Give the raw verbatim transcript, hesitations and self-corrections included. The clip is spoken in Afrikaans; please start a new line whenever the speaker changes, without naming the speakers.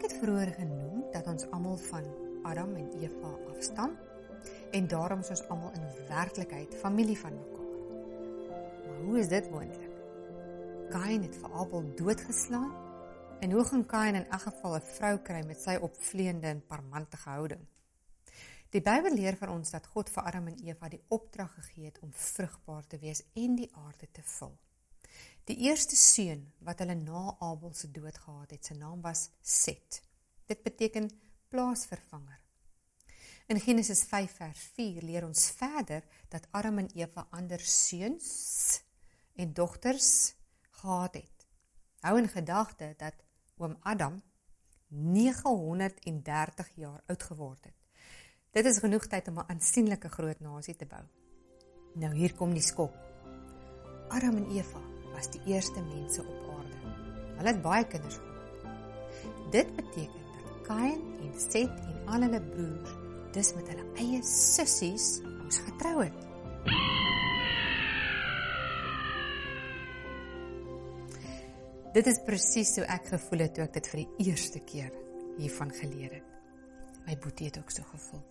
Ek het vroeër genoem dat ons almal van Adam en Eva afstam en daarom is ons almal in werklikheid familie van mekaar. Maar hoe is dit moontlik? Kain het vir Abel doodgeslaan en hoe gaan Kain in elk geval 'n vrou kry met sy opvleende en parmantige houding? Die Bybel leer vir ons dat God vir Adam en Eva die opdrag gegee het om vrugbaar te wees en die aarde te vul. Die eerste seun wat hulle na Abel se dood gehad het, sy naam was Set. Dit beteken plaasvervanger. In Genesis vyf vers vier leer ons verder dat Adam en Eva ander seuns en dogters gehad het. Hou in gedagte dat oom Adam nege honderd en dertig jaar oud geword het. Dit is genoeg tyd om 'n aansienlike groot nasie te bou. Nou hier kom die skok. Adam en Eva was die eerste mense op aarde. Hulle het baie kinders gehad. Dit beteken dat Kain en Set en al hulle broers dus met hulle eie sissies moes getrou het. Dit is presies so ek gevoel het toe ek dit vir die eerste keer hiervan geleer het. My boetie het ook so gevoel.